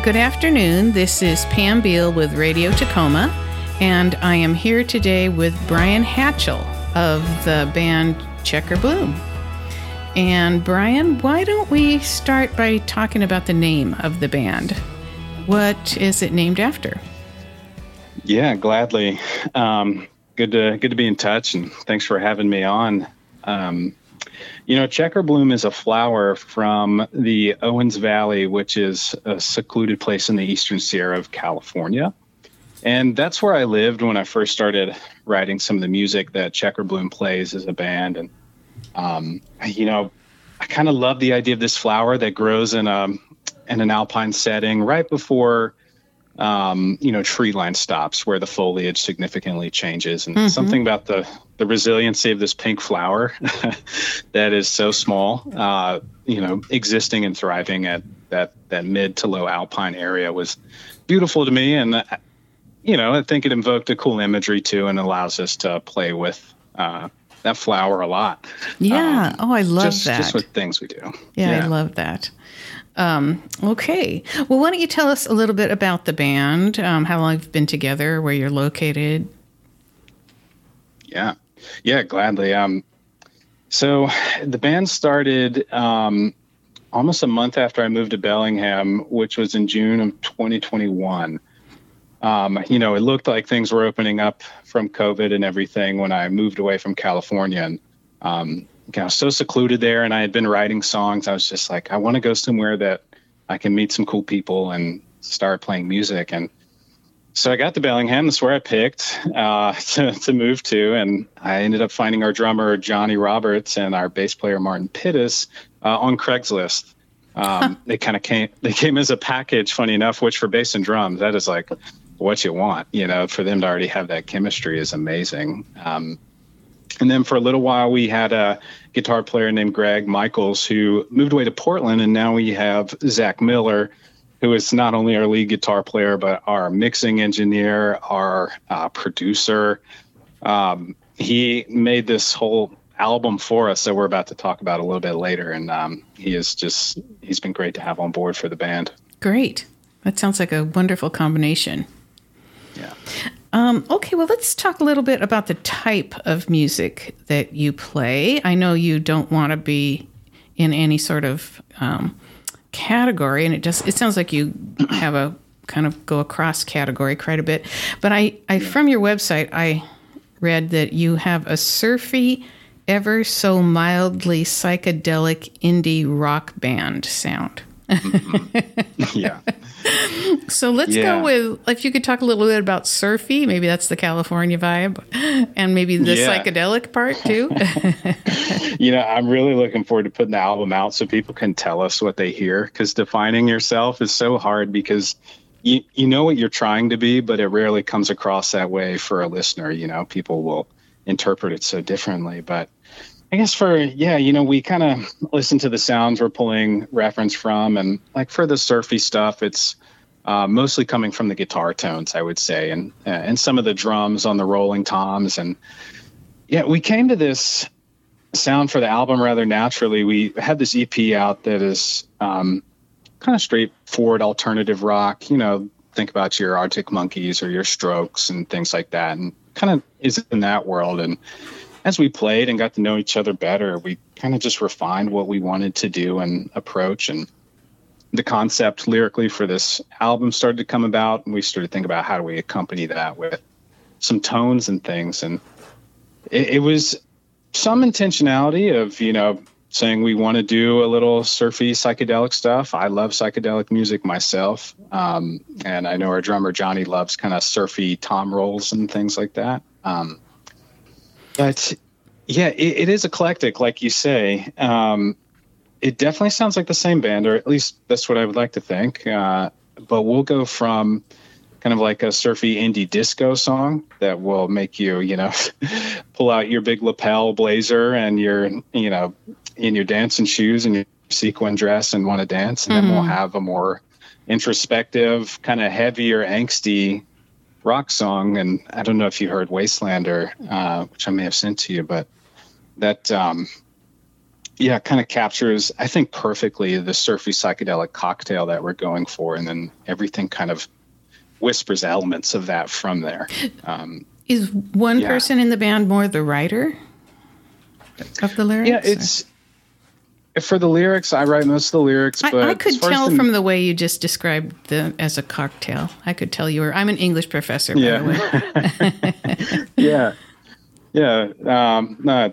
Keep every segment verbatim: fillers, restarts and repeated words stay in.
Good afternoon. This is Pam Beal with Radio Tacoma, and I am here today with Brian Hatchell of the band Checker Bloom. And Brian, why don't we start by talking about the name of the band? What is it named after? Yeah, gladly. Um, good to good to be in touch, and thanks for having me on. Um, you know, Checker Bloom is a flower from the Owens Valley, which is a secluded place in the Eastern Sierra of California. And that's where I lived when I first started writing some of the music that Checker Bloom plays as a band. And, um, you know, I kind of love the idea of this flower that grows in a in an alpine setting right before, um, you know, tree line stops, where the foliage significantly changes. And mm-hmm. something about the, the resiliency of this pink flower that is so small, uh, you know, existing and thriving at that, that mid to low alpine area was beautiful to me. And, uh, you know, I think it invoked a cool imagery too, and allows us to play with uh, that flower a lot. Yeah. Um, oh, I love just, that. Just with things we do. Yeah, yeah. I love that. Um, okay. Well, why don't you tell us a little bit about the band, um, how long you've been together, where you're located? Yeah. Yeah, gladly. Um, so the band started um, almost a month after I moved to Bellingham, which was in June of twenty twenty-one. Um, you know, it looked like things were opening up from COVID and everything when I moved away from California. And, um, I was so secluded there, and I had been writing songs. I was just like, I want to go somewhere that I can meet some cool people and start playing music. And so I got to Bellingham. That's where I picked uh, to, to move to. And I ended up finding our drummer, Johnny Roberts, and our bass player, Martin Pittis, uh, on Craigslist. Um, huh. They kind of came, they came as a package, funny enough, which for bass and drums, that is like what you want, you know, for them to already have that chemistry is amazing. Um, And then for a little while, we had a guitar player named Greg Michaels who moved away to Portland. And now we have Zach Miller, who is not only our lead guitar player, but our mixing engineer, our uh, producer. Um, he made this whole album for us that we're about to talk about a little bit later. And um, he is just, he's been great to have on board for the band. Great. That sounds like a wonderful combination. Yeah. Um, okay, well, let's talk a little bit about the type of music that you play. I know you don't want to be in any sort of um, category, and it just it sounds like you have a kind of go across category quite a bit. But I, I from your website, I read that you have a surfy, ever so mildly psychedelic indie rock band sound. Mm-hmm. Yeah. So let's yeah. go with, if you could talk a little bit about surfy, maybe that's the California vibe, and maybe the yeah. psychedelic part too. You know, I'm really looking forward to putting the album out so people can tell us what they hear, because defining yourself is so hard, because you, you know what you're trying to be, but it rarely comes across that way for a listener. You know, people will interpret it so differently. But I guess for, yeah, you know, we kind of listen to the sounds we're pulling reference from. And like for the surfy stuff, it's uh, mostly coming from the guitar tones, I would say, and uh, and some of the drums on the rolling toms. And yeah, we came to this sound for the album rather naturally. We had this E P out that is um, kind of straightforward alternative rock. You know, think about your Arctic Monkeys or your Strokes and things like that, and kind of is in that world. And as we played and got to know each other better, we kind of just refined what we wanted to do and approach. And the concept lyrically for this album started to come about, and we started to think about how do we accompany that with some tones and things. And it, it was some intentionality of, you know, saying we want to do a little surfy psychedelic stuff. I love psychedelic music myself. Um, and I know our drummer Johnny loves kind of surfy tom rolls and things like that. Um, But yeah, it, it is eclectic, like you say. Um, it definitely sounds like the same band, or at least that's what I would like to think. Uh, but we'll go from kind of like a surfy indie disco song that will make you, you know, pull out your big lapel blazer and your, you know, in your dancing shoes and your sequin dress and want to dance. And mm-hmm. then we'll have a more introspective, kind of heavier, angsty rock song. And I don't know if you heard Wastelander, uh, which I may have sent to you, but that um, yeah, kind of captures, I think, perfectly the surfy psychedelic cocktail that we're going for. And then everything kind of whispers elements of that from there. Um, Is one yeah. person in the band more the writer of the lyrics? Yeah, it's... Or? For the lyrics, I write most of the lyrics. But I, I could tell the, from the way you just described the as a cocktail. I could tell you were. I'm an English professor, by yeah. the way. yeah, yeah. Um, uh,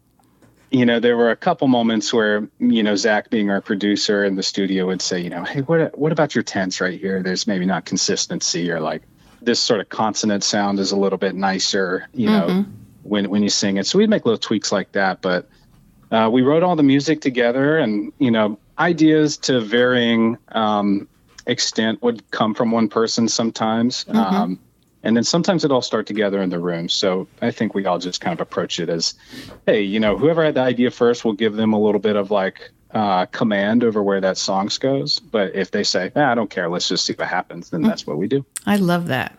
you know, there were a couple moments where, you know, Zach, being our producer in the studio, would say, you know, hey, what what about your tense right here? There's maybe not consistency, or like this sort of consonant sound is a little bit nicer, you know, mm-hmm. when when you sing it. So we'd make little tweaks like that, but. Uh, we wrote all the music together, and, you know, ideas to varying um, extent would come from one person sometimes. Mm-hmm. Um, and then sometimes it all start together in the room. So I think we all just kind of approach it as, hey, you know, whoever had the idea first, we'll give them a little bit of like uh, command over where that song goes. But if they say, ah, I don't care, let's just see what happens, then mm-hmm. that's what we do. I love that.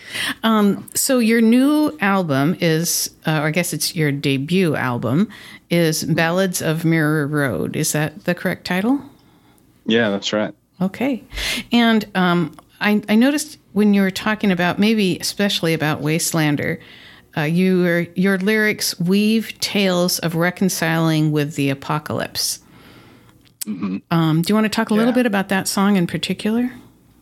Um, so your new album is, uh, or I guess it's your debut album, is Ballads of Mirror Road. Is that the correct title? Yeah, that's right. Okay. And um, I, I noticed when you were talking about, maybe especially about Wastelander, uh, you were, your lyrics weave tales of reconciling with the apocalypse. Mm-hmm. Um, do you want to talk a yeah. little bit about that song in particular?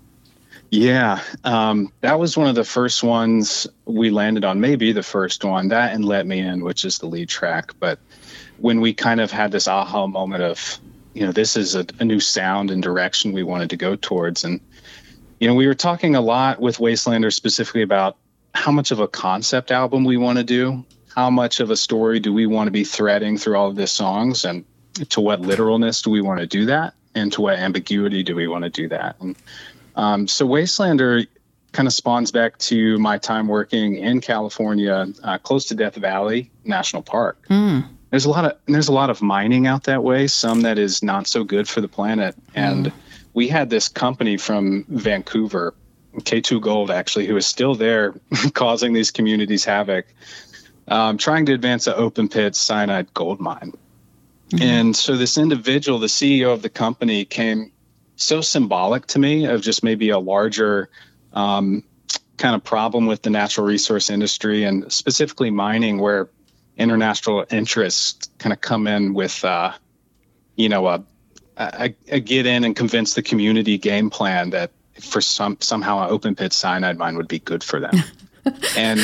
Yeah, um, that was one of the first ones we landed on, maybe the first one, that and Let Me In, which is the lead track. But when we kind of had this aha moment of, you know, this is a, a new sound and direction we wanted to go towards. And, you know, we were talking a lot with Wastelander specifically about how much of a concept album we want to do, how much of a story do we want to be threading through all of these songs, and to what literalness do we want to do that, and to what ambiguity do we want to do that. And Um, so Wastelander kind of spawns back to my time working in California, uh, close to Death Valley National Park. Mm. There's a lot of there's a lot of mining out that way, some that is not so good for the planet. And mm. we had this company from Vancouver, K two Gold, actually, who is still there, causing these communities havoc, um, trying to advance an open pit cyanide gold mine. Mm-hmm. And so this individual, the C E O of the company, came so symbolic to me of just maybe a larger um, kind of problem with the natural resource industry, and specifically mining, where international interests kind of come in with, uh, you know, a, a, a get in and convince the community game plan that for some somehow an open pit cyanide mine would be good for them. and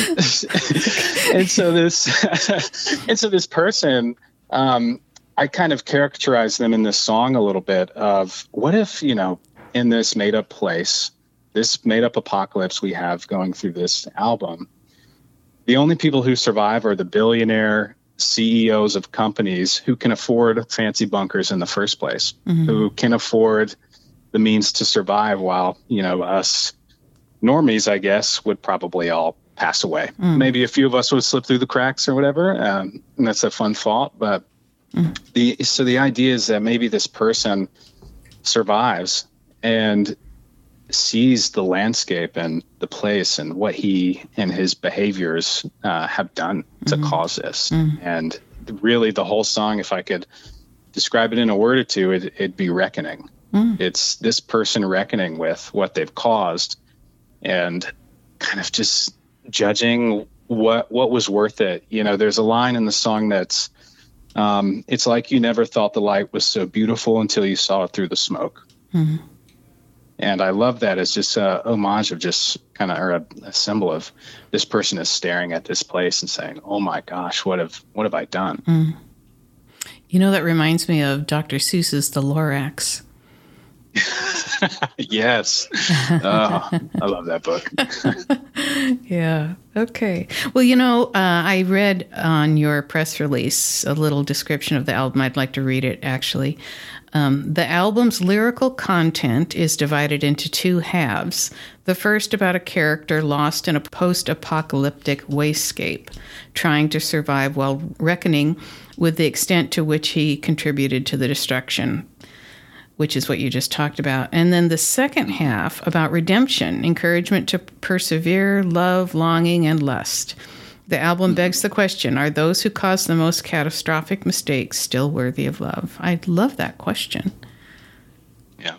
and so this and so this person. Um, I kind of characterize them in this song a little bit of, what if, you know, in this made up place, this made up apocalypse we have going through this album, the only people who survive are the billionaire C E Os of companies who can afford fancy bunkers in the first place, mm-hmm. who can afford the means to survive, while, you know, us normies, I guess, would probably all pass away. Mm. Maybe a few of us would slip through the cracks or whatever. Um, and that's a fun thought, but The, so the idea is that maybe this person survives and sees the landscape and the place and what he and his behaviors uh, have done to mm-hmm. cause this. Mm-hmm. And really the whole song, if I could describe it in a word or two, it, it'd be reckoning. Mm. It's this person reckoning with what they've caused and kind of just judging what what was worth it. You know, there's a line in the song that's, Um, it's like you never thought the light was so beautiful until you saw it through the smoke. Mm-hmm. And I love that as just a homage of just kind of, or a, a symbol of this person is staring at this place and saying, oh my gosh, what have, what have I done? Mm. You know, that reminds me of Doctor Seuss's The Lorax. Yes. Oh, I love that book. Yeah. Okay. Well, you know, uh, I read on your press release a little description of the album. I'd like to read it, actually. Um, the album's lyrical content is divided into two halves. The first about a character lost in a post-apocalyptic wastes-cape, trying to survive while reckoning with the extent to which he contributed to the destruction, which is what you just talked about. And then the second half about redemption, encouragement to persevere, love, longing, and lust. The album begs the question, are those who cause the most catastrophic mistakes still worthy of love? I love that question. Yeah.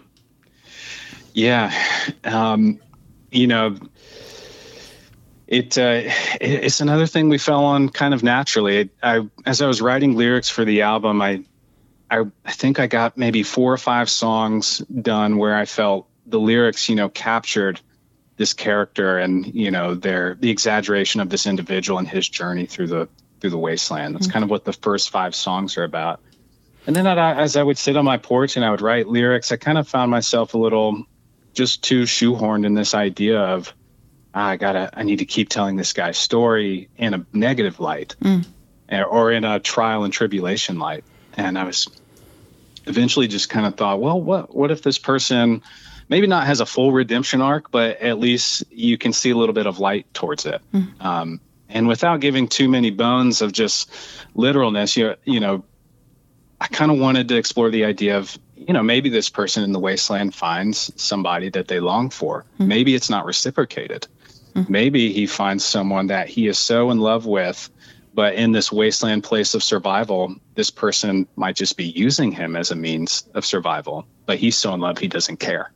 Yeah. Um, you know, it, uh, it it's another thing we fell on kind of naturally. I, I as I was writing lyrics for the album, I, I I think I got maybe four or five songs done where I felt the lyrics, you know, captured this character and, you know, their the exaggeration of this individual and his journey through the through the wasteland. That's mm-hmm. kind of what the first five songs are about. And then I, as I would sit on my porch and I would write lyrics, I kind of found myself a little just too shoehorned in this idea of ah, I gotta I need to keep telling this guy's story in a negative light mm. or in a trial and tribulation light. And I was eventually just kind of thought, well, what what if this person maybe not has a full redemption arc, but at least you can see a little bit of light towards it. Mm. Um, and without giving too many bones of just literalness, you, you know, I kind of wanted to explore the idea of, you know, maybe this person in the wasteland finds somebody that they long for. Mm. Maybe it's not reciprocated. Mm. Maybe he finds someone that he is so in love with, but in this wasteland place of survival, this person might just be using him as a means of survival, but he's so in love he doesn't care.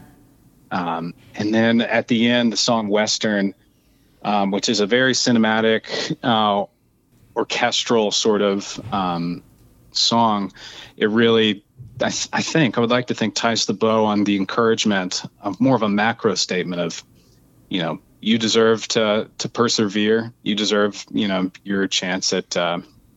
Um, and then at the end, the song Western, um, which is a very cinematic, uh, orchestral sort of um, song, it really, I, th- I think, I would like to think, ties the bow on the encouragement of more of a macro statement of, you know, you deserve to to persevere. You deserve, you know, your chance at uh,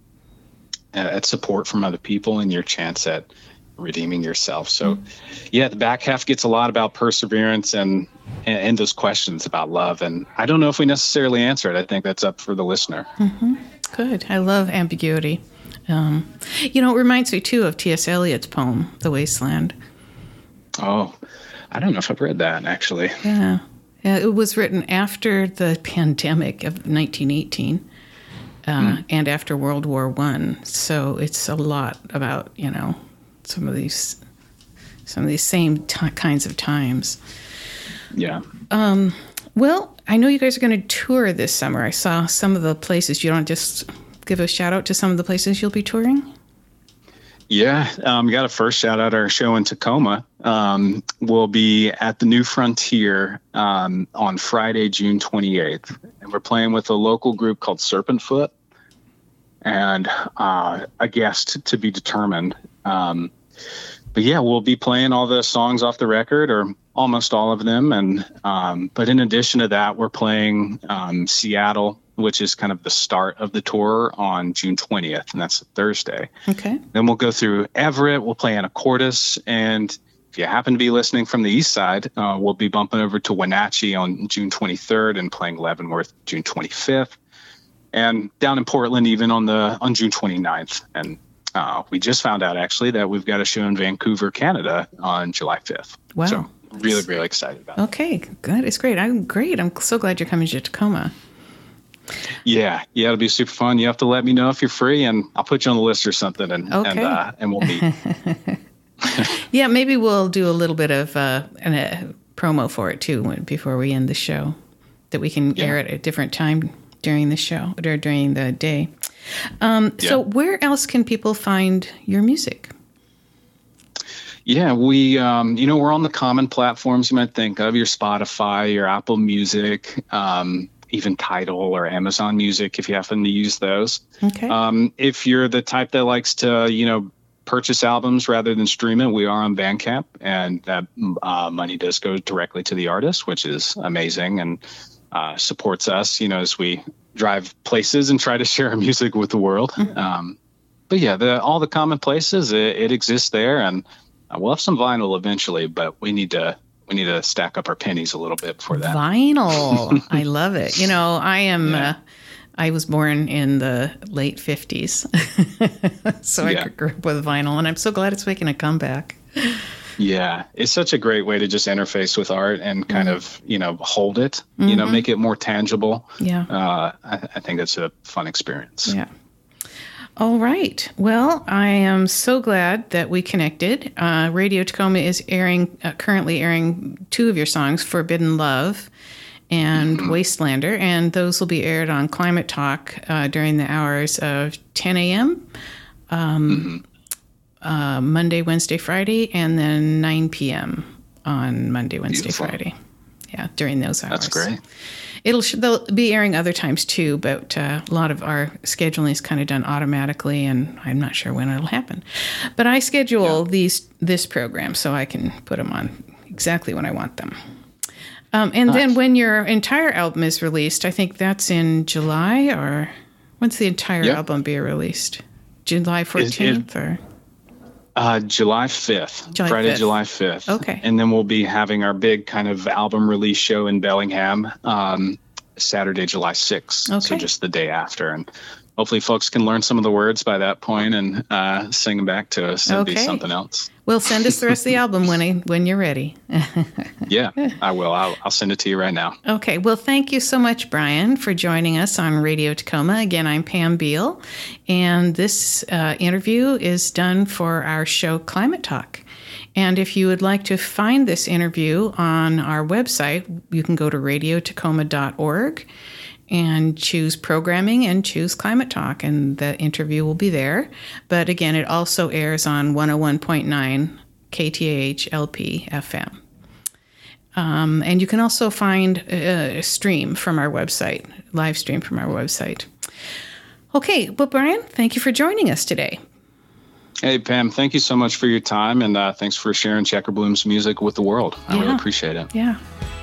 at support from other people and your chance at redeeming yourself. So yeah, the back half gets a lot about perseverance and, and and those questions about love. And I don't know if we necessarily answer it. I think that's up for the listener. Mm-hmm. Good. I love ambiguity. Um, you know, it reminds me too of T S Eliot's poem, The Wasteland. Oh, I don't know if I've read that actually. Yeah. Yeah, it was written after the pandemic of nineteen eighteen uh, mm. and after World War One. So it's a lot about, you know, some of these some of these same t- kinds of times. Yeah. Um, well, I know you guys are going to tour this summer. I saw some of the places. You don't just give a shout out to some of the places you'll be touring? Yeah, um, we got to first shout out our show in Tacoma. Um, we'll be at the New Frontier um, on Friday, June twenty-eighth. And we're playing with a local group called Serpent Foot and uh, a guest to be determined. Um, but yeah, we'll be playing all the songs off the record or almost all of them. And um, but in addition to that, we're playing um, Seattle, which is kind of the start of the tour, on June twentieth, and that's a Thursday. Okay. Then we'll go through Everett. We'll play Anacortes, and if you happen to be listening from the east side, uh, we'll be bumping over to Wenatchee on June twenty-third and playing Leavenworth June twenty-fifth, and down in Portland even on the on June twenty-ninth. And uh, we just found out actually that we've got a show in Vancouver, Canada on July fifth. Wow. So really, really excited about it. Okay, good. It's great. I'm great. I'm so glad you're coming to Tacoma. Yeah, yeah, it'll be super fun. You have to let me know if you're free, and I'll put you on the list or something, and okay. and, uh, and we'll meet. Yeah, maybe we'll do a little bit of uh, an, a promo for it too when, before we end the show, that we can yeah. air it at a different time during the show or during the day. Um, yeah. So, where else can people find your music? Yeah, we, um, you know, we're on the common platforms you might think of: your Spotify, your Apple Music. Um, even Tidal or Amazon Music, if you happen to use those. Okay. Um, if you're the type that likes to, you know, purchase albums rather than stream it, we are on Bandcamp, and that uh, money does go directly to the artist, which is amazing and uh, supports us, you know, as we drive places and try to share our music with the world. Mm-hmm. Um, but yeah, the, all the common places, it, it exists there, and uh, we'll have some vinyl eventually, but we need to We need to stack up our pennies a little bit before that. Vinyl. I love it. You know, I am, yeah. uh, I was born in the late fifties. So yeah. I grew up with vinyl, and I'm so glad it's making a comeback. Yeah. It's such a great way to just interface with art and kind mm. of, you know, hold it, mm-hmm. you know, make it more tangible. Yeah. Uh, I, I think it's a fun experience. Yeah. All right. Well, I am so glad that we connected. Uh, Radio Tacoma is airing, uh, currently airing two of your songs, Forbidden Love and mm-hmm. Wastelander, and those will be aired on Climate Talk uh, during the hours of ten a.m. Um, mm-hmm. uh, Monday, Wednesday, Friday, and then nine p.m. on Monday, Wednesday, Beautiful. Friday. Yeah, during those hours. That's great. It'll they'll be airing other times too, but uh, a lot of our scheduling is kind of done automatically, and I'm not sure when it'll happen. But I schedule yeah. these this program so I can put them on exactly when I want them. Um, and nice. Then when your entire album is released, I think that's in July, or when's the entire yep. album be released? July fourteenth, or uh, July fifth, July Friday, fifth. July fifth. Okay, and then we'll be having our big kind of album release show in Bellingham, um, Saturday, July sixth. Okay. So just the day after, and hopefully folks can learn some of the words by that point and uh, sing them back to us and okay. be something else. Well, send us the rest of the album when I, when you're ready. Yeah, I will. I'll, I'll send it to you right now. Okay. Well, thank you so much, Brian, for joining us on Radio Tacoma. Again, I'm Pam Beal, and this uh, interview is done for our show Climate Talk. And if you would like to find this interview on our website, you can go to radio tacoma dot org and choose programming and choose Climate Talk, and the interview will be there. But again, it also airs on one oh one point nine K T A H L P F M. Um, and you can also find a, a stream from our website, live stream from our website. Okay, well, Brian, thank you for joining us today. Hey, Pam, thank you so much for your time, and uh, thanks for sharing Checker Bloom's music with the world. I yeah. really appreciate it. Yeah.